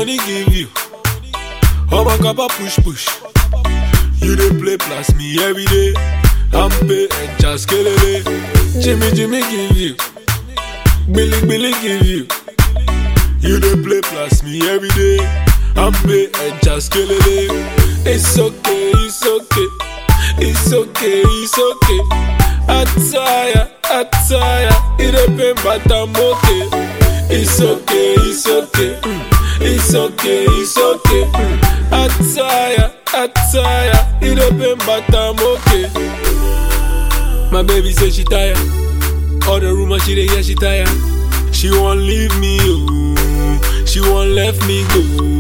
money give you. Oh my kappa push push. You dey play plus me every day. I'm pay and just kill it. Jimmy give you. Billy give you. You dey play plus me every day. I'm pay and just kill it. It's okay, it's okay. It's okay, it's okay. I tire. It a pain but I'm okay. It's okay, it's okay. It's okay, it's okay. I tire. It a pain but I'm okay. My baby say she tired. All the rumors she dey hear she tired. She won't leave me, oh. She won't let me go.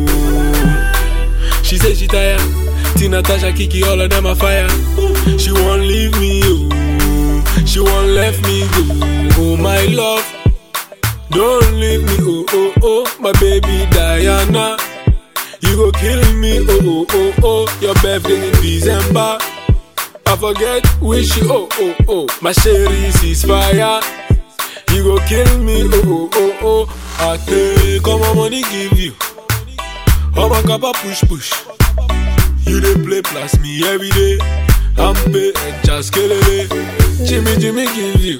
She say she tired. Tina, Tasha, Kiki, all of them are fire. She won't leave me, oh. She won't let me go. Oh my love, don't leave me, oh. My baby Diana, you go kill me, oh. Your birthday in December, I forget wish you, oh. My sherry is fire, you go kill me, oh. I take all my money give you. Oh my kappa push. You dey play plus me every day. I'm pay and just kill it. Jimmy give you.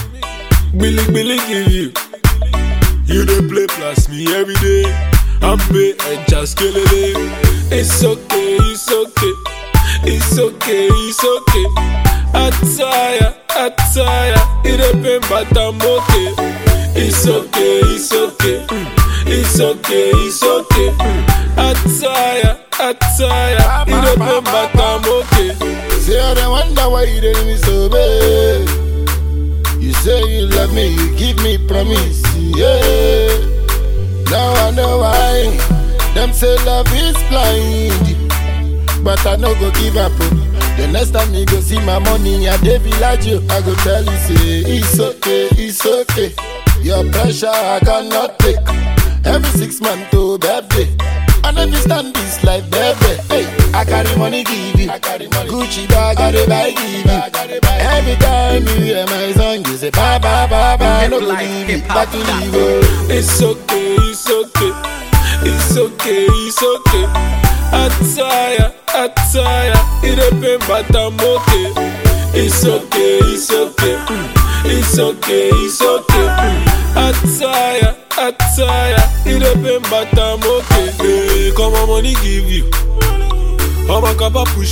Billy give you. You dey play plus me every day. I'm pay and just kill it. It's okay, it's okay. It's okay, it's okay. I tire. It a pain but I'm okay. It's okay, it's okay. It's okay, it's okay. I tire. It a pain but I'm okay. Say I don't wonder why you didn't me so bad. You say you love me, you give me promise, yeah. Now I know why. Them say love is blind, but I no go give up. The next time you go see my money at the village, I go tell you say it's okay, it's okay. Your pressure I cannot take. Every 6 months to birthday, I never stand this life, baby. Hey, I carry money give you. Gucci bag, I dey buy give you. Every time you hear my song, you say bye. I no believe it, but to leave you. It's okay, it's okay. It's okay, it's okay. I tire. It a pain but I'm okay. It's okay, it's okay. It's okay, it's okay. I tire. It a pain but I'm okay. Hey, come on money give you. Oh my kappa push.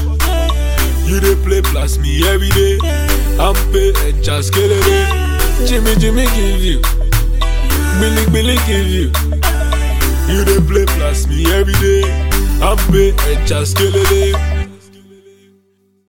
You dey play plus me every day. I'm pay and just kill it. Jimmy give you. Billy give you. You dey play plus me every day. I'm pay and just kill it.